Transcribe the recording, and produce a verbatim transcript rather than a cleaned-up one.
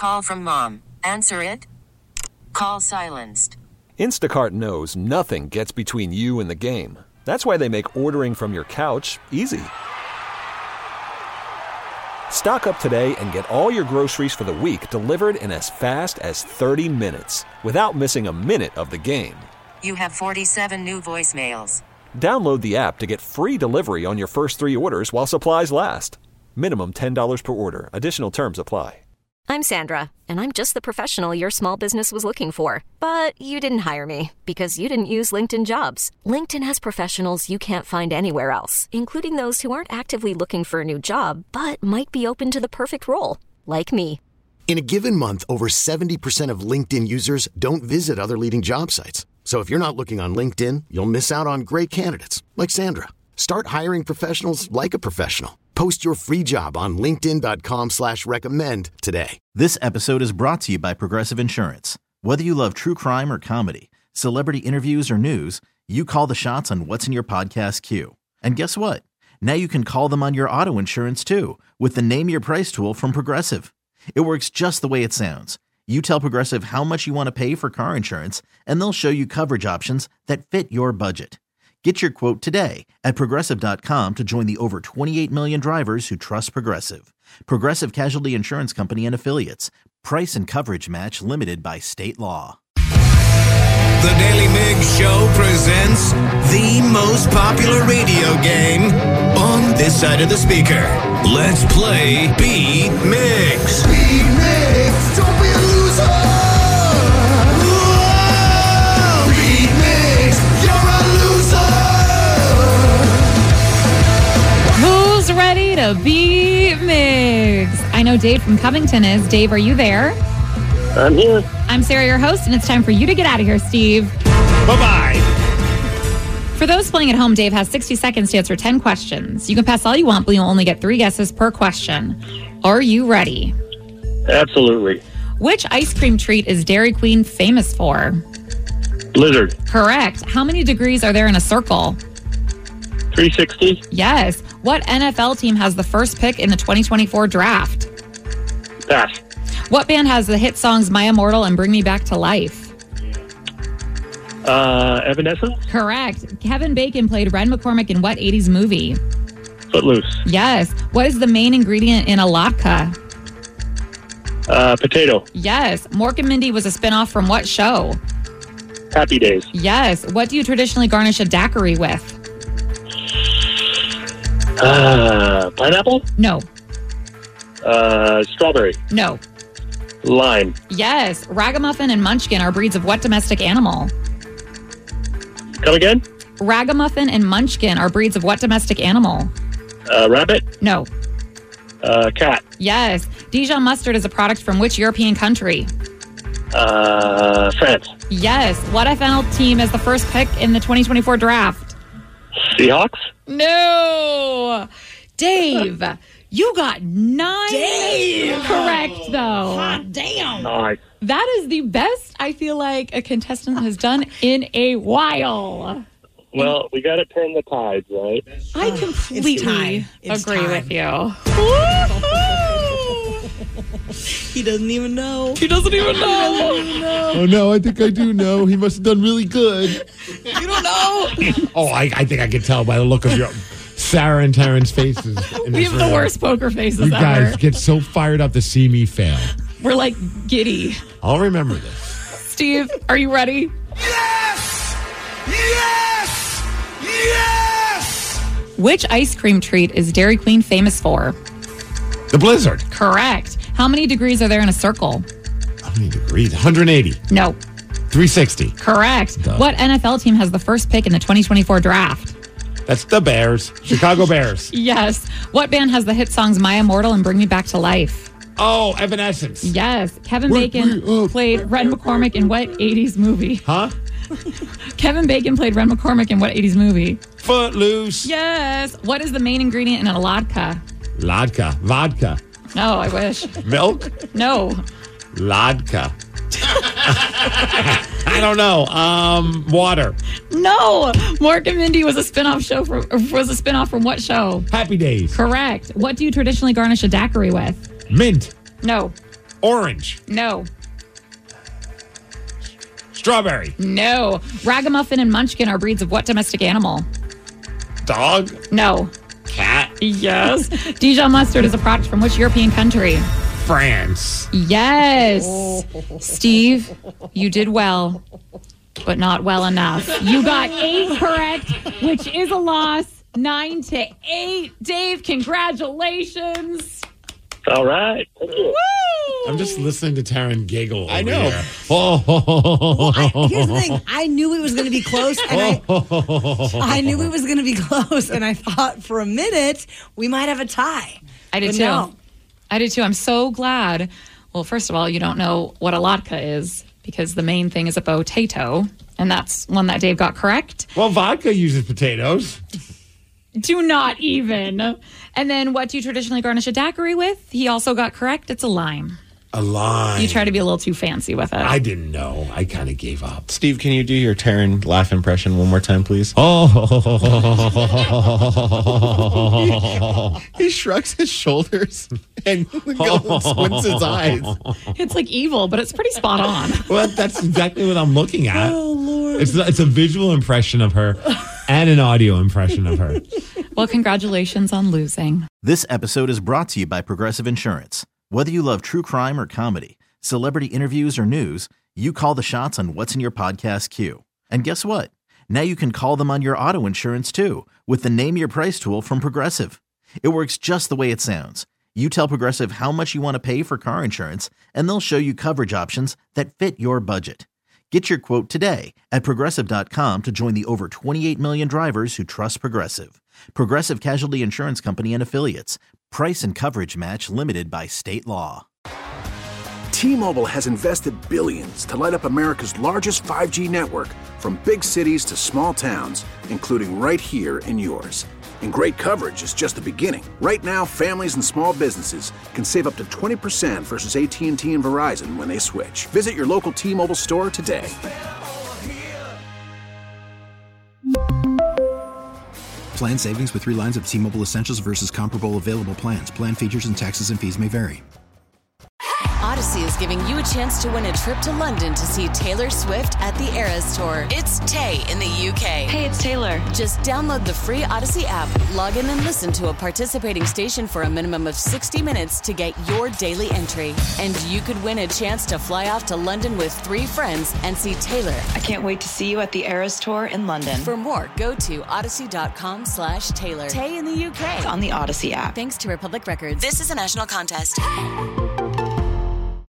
call from mom. Answer it. Call silenced. Instacart knows nothing gets between you and the game. That's why they make ordering from your couch easy. Stock up today and get all your groceries for the week delivered in as fast as thirty minutes without missing a minute of the game. You have forty-seven new voicemails. Download the app to get free delivery on your first three orders while supplies last. Minimum ten dollars per order. Additional terms apply. I'm Sandra, and I'm just the professional your small business was looking for. But you didn't hire me because you didn't use LinkedIn Jobs. LinkedIn has professionals you can't find anywhere else, including those who aren't actively looking for a new job, but might be open to the perfect role, like me. In a given month, over seventy percent of LinkedIn users don't visit other leading job sites. So if you're not looking on LinkedIn, you'll miss out on great candidates like Sandra. Start hiring professionals like a professional. Post your free job on linkedin.com slash recommend today. This episode is brought to you by Progressive Insurance. Whether you love true crime or comedy, celebrity interviews or news, you call the shots on what's in your podcast queue. And guess what? Now you can call them on your auto insurance too with the Name Your Price tool from Progressive. It works just the way it sounds. You tell Progressive how much you want to pay for car insurance, and they'll show you coverage options that fit your budget. Get your quote today at Progressive dot com to join the over twenty-eight million drivers who trust Progressive. Progressive Casualty Insurance Company and Affiliates. Price and coverage match limited by state law. The Daily Migs Show presents the most popular radio game on this side of the speaker. Let's play Beat Migs. Beat Migs, don't be a loser. Ready to beat Migs. I know Dave from Covington is. Dave, are you there? I'm here. I'm Sarah, your host, and it's time for you to get out of here, Steve. Bye-bye. For those playing at home, Dave has sixty seconds to answer ten questions. You can pass all you want, but you'll only get three guesses per question. Are you ready? Absolutely. Which ice cream treat is Dairy Queen famous for? Blizzard. Correct. How many degrees are there in a circle? three sixty. Yes. What N F L team has the first pick in the twenty twenty-four draft? Pass. What band has the hit songs My Immortal and Bring Me Back to Life? Uh, Evanescence? Correct. Kevin Bacon played Red McCormick in what eighties movie? Footloose. Yes. What is the main ingredient in a latke? Uh, potato. Yes. Mork and Mindy was a spinoff from what show? Happy Days. Yes. What do you traditionally garnish a daiquiri with? Uh, pineapple? No. Uh, strawberry? No. Lime? Yes. Ragamuffin and Munchkin are breeds of what domestic animal? Come again? Ragamuffin and Munchkin are breeds of what domestic animal? Uh, rabbit? No. Uh, cat? Yes. Dijon mustard is a product from which European country? Uh, France? Yes. What F N L team is the first pick in the twenty twenty-four draft? Seahawks? No. Dave, you got nine Damn. correct, though. Hot damn. Nice. That is the best I feel like a contestant has done in a while. Well, we got to turn the tides, right? I completely It's time. It's agree time. with you. He doesn't even know. He doesn't even know. Oh, no, I think I do know. He must have done really good. You don't know. Oh, I, I think I can tell by the look of your Sarah and Taryn's faces. In We this have the room. worst poker faces You guys ever. get so fired up to see me fail. We're like giddy. I'll remember this. Steve, are you ready? Yes! Yes! Yes! Which ice cream treat is Dairy Queen famous for? The Blizzard. Correct. How many degrees are there in a circle? How many degrees? one hundred eighty. No. three sixty. Correct. Duh. What N F L team has the first pick in the twenty twenty-four draft? That's the Bears. Chicago Bears. Yes. What band has the hit songs My Immortal and Bring Me Back to Life? Oh, Evanescence. Yes. Kevin Wait, Bacon wait, oh. played Red McCormick in what eighties movie? Huh? Kevin Bacon played Red McCormick in what eighties movie? Footloose. Yes. What is the main ingredient in a latke? Vodka. Vodka. No, I wish. Milk. No. Vodka. I don't know. Um, water. No. Mork and Mindy was a spinoff show from was a spinoff from what show? Happy Days. Correct. What do you traditionally garnish a daiquiri with? Mint. No. Orange. No. Strawberry. No. Ragamuffin and Munchkin are breeds of what domestic animal? Dog. No. Cat. Yes. Dijon mustard is a product from which European country? France. Yes. Steve, you did well, but not well enough. You got eight correct, which is a loss. Nine to eight. Dave, congratulations. All right. Thank you. Woo! I'm just listening to Taryn giggle. I over know. Here. Oh, Well, I, here's the thing. I knew it was going to be close, and I, I knew it was going to be close, and I thought for a minute we might have a tie. I did But too. no. I did too. I'm so glad. Well, first of all, you don't know what a latke is because the main thing is a potato, and that's one that Dave got correct. Well, vodka uses potatoes. Do not even. And then what do you traditionally garnish a daiquiri with? He also got correct. It's a lime. A lime. You try to be a little too fancy with it. I didn't know. I kind of gave up. Steve, can you do your Taryn laugh impression one more time, please? Oh. He shrugs his shoulders and squints his eyes. It's like evil, but it's pretty spot on. Well, that's exactly what I'm looking at. Oh, Lord. It's, it's a visual impression of her and an audio impression of her. Well, congratulations on losing. This episode is brought to you by Progressive Insurance. Whether you love true crime or comedy, celebrity interviews or news, you call the shots on what's in your podcast queue. And guess what? Now you can call them on your auto insurance too with the Name Your Price tool from Progressive. It works just the way it sounds. You tell Progressive how much you want to pay for car insurance, and they'll show you coverage options that fit your budget. Get your quote today at Progressive dot com to join the over twenty-eight million drivers who trust Progressive. Progressive Casualty Insurance Company and Affiliates. Price and coverage match limited by state law. T-Mobile has invested billions to light up America's largest five G network, from big cities to small towns, including right here in yours. And great coverage is just the beginning. Right now, families and small businesses can save up to twenty percent versus A T and T and Verizon when they switch. Visit your local T-Mobile store today. Plan savings with three lines of T-Mobile Essentials versus comparable available plans. Plan features and taxes and fees may vary. Odyssey is giving you a chance to win a trip to London to see Taylor Swift at the Eras Tour. It's Tay in the U K. Hey, it's Taylor. Just download the free Odyssey app, log in and listen to a participating station for a minimum of sixty minutes to get your daily entry. And you could win a chance to fly off to London with three friends and see Taylor. I can't wait to see you at the Eras Tour in London. For more, go to odyssey.com slash Taylor. Tay in the U K. It's on the Odyssey app. Thanks to Republic Records. This is a national contest.